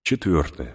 4.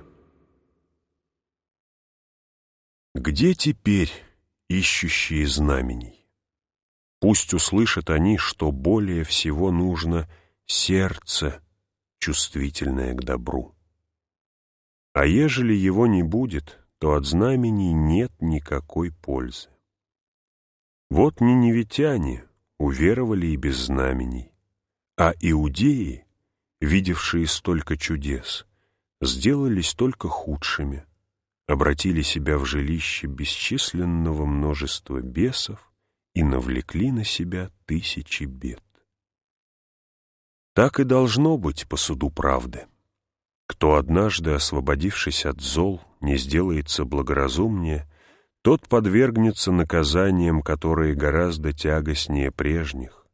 Где теперь ищущие знамений? Пусть услышат они, что более всего нужно сердце, чувствительное к добру. А ежели его не будет, то от знамений нет никакой пользы. Вот ниневитяне уверовали и без знамений, а иудеи, видевшие столько чудес, сделались только худшими, обратили себя в жилище бесчисленного множества бесов и навлекли на себя тысячи бед. Так и должно быть по суду правды. Кто однажды, освободившись от зол, не сделается благоразумнее, тот подвергнется наказаниям, которые гораздо тягостнее прежних.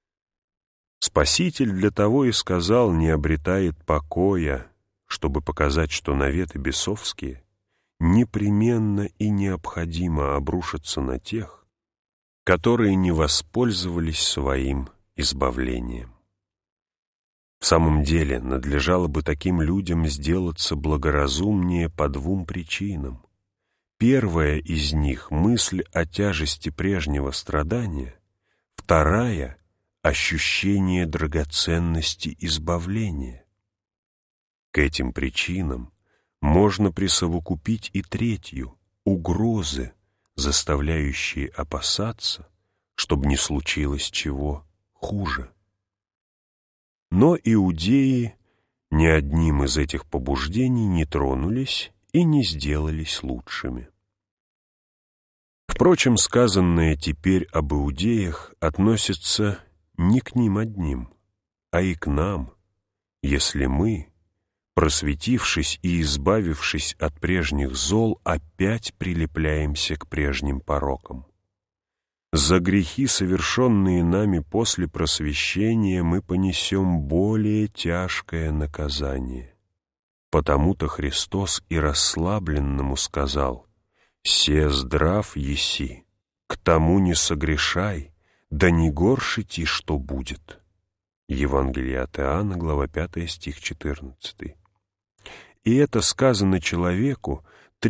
Спаситель для того и сказал: не обретает покоя, чтобы показать, что наветы бесовские непременно и необходимо обрушатся на тех, которые не воспользовались своим избавлением. В самом деле, надлежало бы таким людям сделаться благоразумнее по двум причинам. Первая из них — мысль о тяжести прежнего страдания, вторая — ощущение драгоценности избавления. К этим причинам можно присовокупить и третью — угрозы, заставляющие опасаться, чтобы не случилось чего хуже. Но иудеи ни одним из этих побуждений не тронулись и не сделались лучшими. Впрочем, сказанное теперь об иудеях относится не к ним одним, а и к нам, если мы, просветившись и избавившись от прежних зол, опять прилепляемся к прежним порокам. За грехи, совершенные нами после просвещения, мы понесем более тяжкое наказание. Потому-то Христос и расслабленному сказал: «Се здрав еси, к тому не согрешай, да не горше ти, что будет». Евангелие от Иоанна, глава 5, стих 14. И это сказано человеку,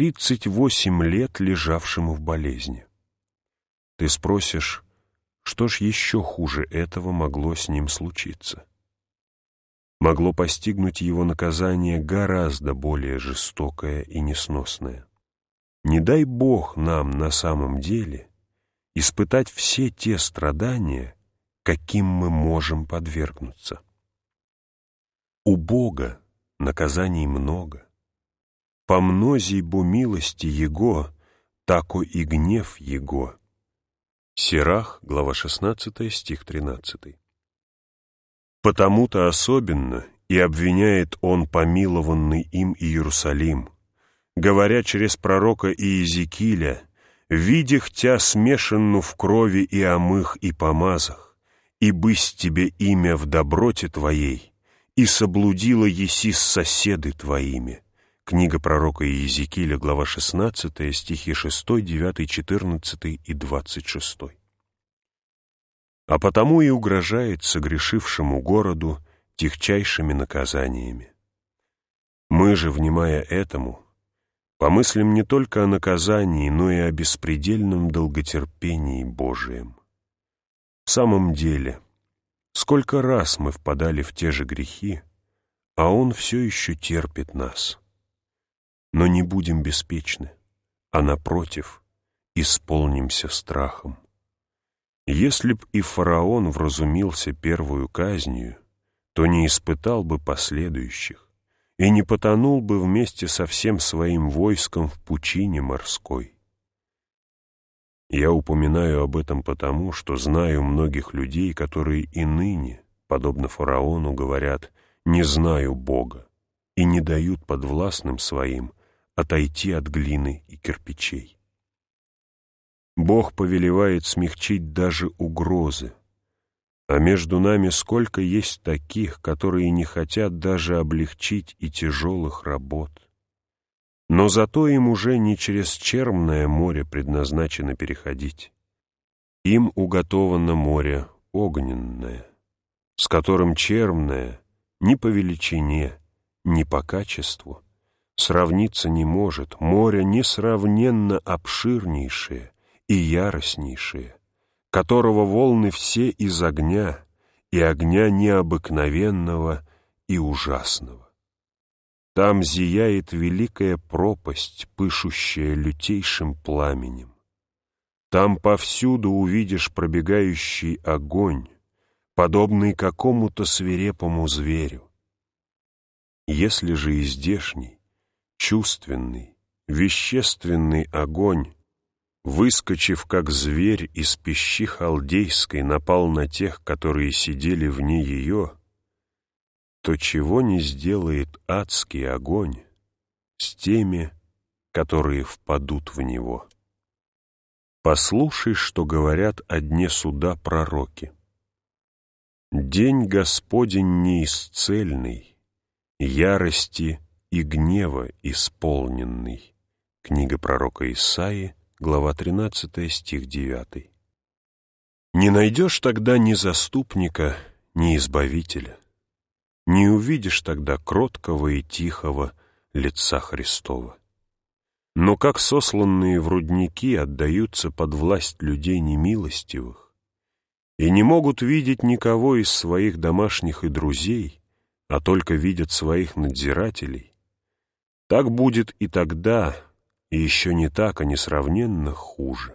38 лет лежавшему в болезни. Ты спросишь, что ж еще хуже этого могло с ним случиться? Могло постигнуть его наказание гораздо более жестокое и несносное. Не дай Бог нам на самом деле испытать все те страдания, каким мы можем подвергнуться. У Бога наказаний много. По мнозей бо милости Его, тако и гнев Его. Сирах, глава 16, стих 13. Потому-то особенно и обвиняет Он помилованный им Иерусалим, говоря через пророка Иезекииля: «Видях тя смешанну в крови и омых и помазах, и бысть тебе имя в доброте твоей, и соблудила еси с соседы твоими». Книга пророка Иезекииля, глава 16, стихи 6, 9, 14 и 26. А потому и угрожает согрешившему городу тягчайшими наказаниями. Мы же, внимая этому, помыслим не только о наказании, но и о беспредельном долготерпении Божием. В самом деле, сколько раз мы впадали в те же грехи, а Он все еще терпит нас. Но не будем беспечны, а, напротив, исполнимся страхом. Если б и фараон вразумился первую казнью, то не испытал бы последующих и не потонул бы вместе со всем своим войском в пучине морской. Я упоминаю об этом потому, что знаю многих людей, которые и ныне, подобно фараону, говорят: «Не знаю Бога», и не дают подвластным своим отойти от глины и кирпичей. Бог повелевает смягчить даже угрозы, а между нами сколько есть таких, которые не хотят даже облегчить и тяжелых работ. Но зато им уже не через черное море предназначено переходить. Им уготовано море огненное, с которым черное ни по величине, ни по качеству, сравниться не может, море несравненно обширнейшее и яростнейшее, которого волны все из огня, и огня необыкновенного и ужасного. Там зияет великая пропасть, пышущая лютейшим пламенем. Там повсюду увидишь пробегающий огонь, подобный какому-то свирепому зверю. Если же и здешний, чувственный, вещественный огонь, выскочив как зверь из пищи халдейской, напал на тех, которые сидели вне ее, то чего не сделает адский огонь с теми, которые впадут в него? Послушай, что говорят о дне суда пророки. День Господень неисцельный, ярости и гнева исполненный. Книга пророка Исаии, глава 13, стих 9. Не найдешь тогда ни заступника, ни избавителя. Не увидишь тогда кроткого и тихого лица Христова. Но как сосланные в рудники отдаются под власть людей немилостивых и не могут видеть никого из своих домашних и друзей, а только видят своих надзирателей, так будет и тогда, и еще не так, а несравненно хуже.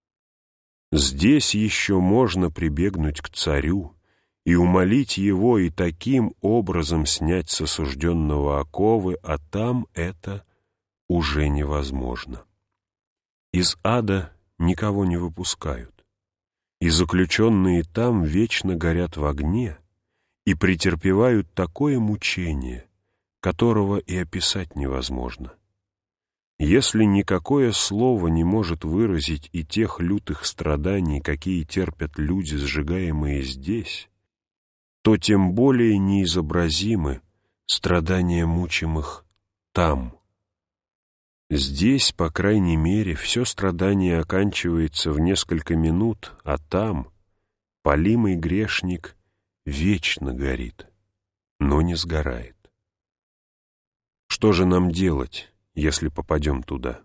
Здесь еще можно прибегнуть к царю и умолить его и таким образом снять с осужденного оковы, а там это уже невозможно. Из ада никого не выпускают, и заключенные там вечно горят в огне и претерпевают такое мучение, которого и описать невозможно. Если никакое слово не может выразить и тех лютых страданий, какие терпят люди, сжигаемые здесь, то тем более неизобразимы страдания мучимых там. Здесь, по крайней мере, все страдание оканчивается в несколько минут, а там палимый грешник вечно горит, но не сгорает. Что же нам делать, если попадем туда?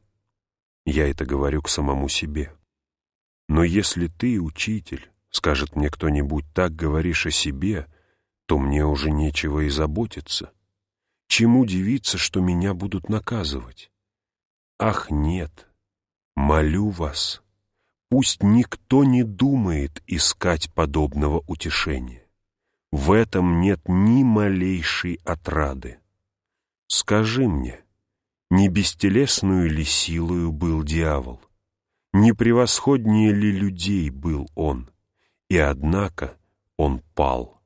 Я это говорю к самому себе. Но если ты, учитель, скажет мне кто-нибудь, так говоришь о себе, то мне уже нечего и заботиться. Чему дивиться, что меня будут наказывать? Ах, нет, молю вас, пусть никто не думает искать подобного утешения. В этом нет ни малейшей отрады. Скажи мне, не бестелесную ли силою был дьявол? Не превосходнее ли людей был он? И однако он пал.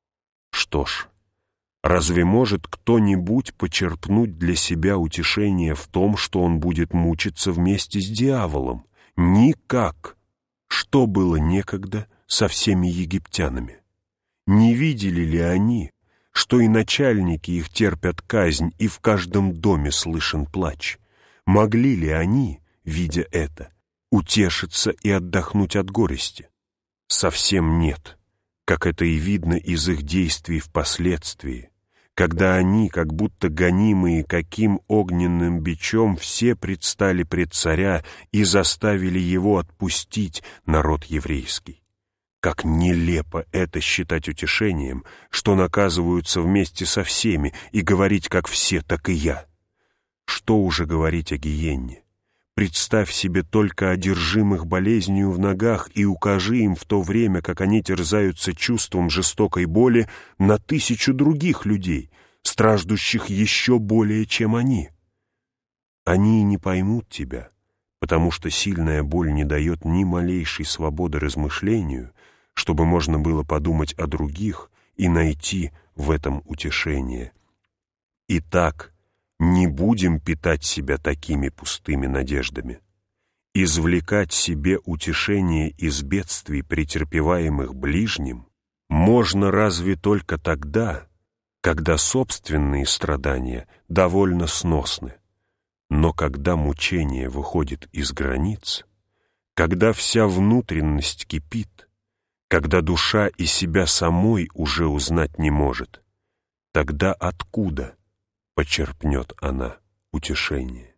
Что ж, разве может кто-нибудь почерпнуть для себя утешение в том, что он будет мучиться вместе с дьяволом? Никак. Что было некогда со всеми египтянами? Не видели ли они, что и начальники их терпят казнь, и в каждом доме слышен плач? Могли ли они, видя это, утешиться и отдохнуть от горести? Совсем нет, как это и видно из их действий впоследствии, когда они, как будто гонимые каким огненным бичом, все предстали пред царя и заставили его отпустить народ еврейский. Как нелепо это считать утешением, что наказываются вместе со всеми, и говорить как все, так и я. Что уже говорить о гиенне? Представь себе только одержимых болезнью в ногах и укажи им в то время, как они терзаются чувством жестокой боли, на 1000 других людей, страждущих еще более, чем они. Они и не поймут тебя, потому что сильная боль не дает ни малейшей свободы размышлению, чтобы можно было подумать о других и найти в этом утешение. Итак, не будем питать себя такими пустыми надеждами. Извлекать себе утешение из бедствий, претерпеваемых ближним, можно разве только тогда, когда собственные страдания довольно сносны. Но когда мучение выходит из границ, когда вся внутренность кипит, когда душа и себя самой уже узнать не может, тогда откуда почерпнет она утешение.